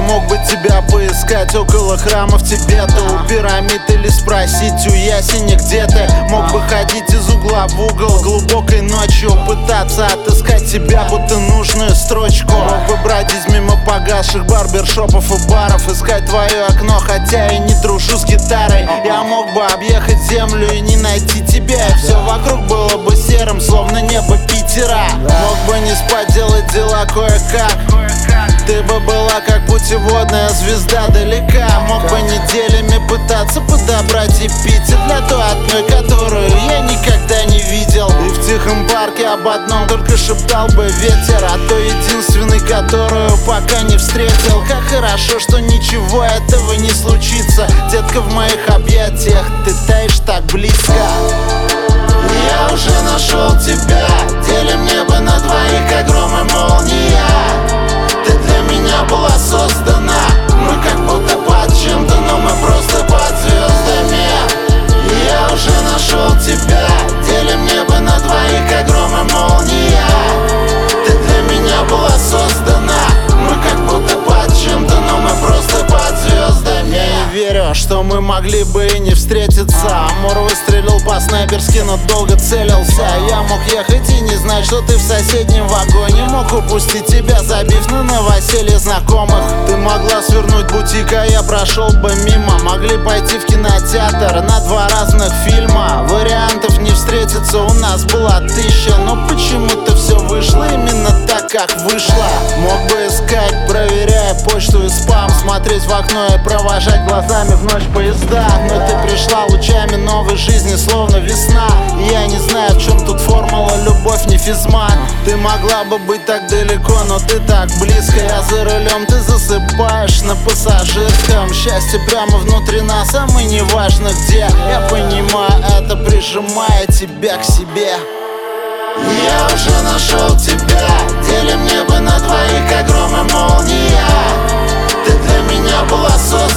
мог бы тебя поискать около храмов Тибета, у пирамид, или спросить у ясеня, где ты. Мог бы ходить из угла в угол глубокой ночью, пытаться отыскать тебя, будто нужную строчку. Мог бы бродить мимо погасших барбершопов и баров, искать твое окно, хотя и не дружу с гитарой. Я мог бы объехать землю и не найти тебя, и все вокруг было бы серым, словно небо Питера. Мог бы не спать, делать дела кое-как. Ты бы была как путеводная звезда далека. Мог бы неделями пытаться подобрать эпитет для той одной, которую я никогда не видел. И в тихом парке об одном только шептал бы ветер, а то единственный, которую пока не встретил. Как хорошо, что ничего этого не случится. Детка, в моих объятиях ты таешь так близко. Я уже нашел тебя, делим небо на двоих, как гром и молния. Ты для меня была создана, мы как будто под чем-то, но мы просто под звездами. Я уже нашел тебя, делим небо на двоих, как гром и молния. Ты для меня была создана, мы как будто под чем-то, но мы просто под звездами. Я не верю, что мы могли бы и не встретиться. Амур выстрелил по-снайперски, но долго целился. Я мог ехать и не знать, что ты в соседнем вагоне. Мог упустить тебя, забив на новоселье знакомых. Ты могла свернуть бутик, а я прошел бы мимо. Могли пойти в кинотеатр на два разных фильма. Вариантов не встретиться у нас была 1000, но почему-то все вышло именно так, как вышло. Мог бы искать, проверяя почту и спам, смотреть в окно и провожать глазами в ночь поезда. Но ты пришла лучами новой жизни, словно весна. И я не знаю, в чем тут формула, любовь не физмат. Ты могла бы быть так далеко, но ты так близко. Я за рулем, ты засыпаешь на пассажирском. Счастье прямо внутри нас, а мы не важно где. Я понимаю это, прижимая тебя к себе. Я уже нашел тебя, делим небо на двоих, как гром и молния. Ты для меня была создана.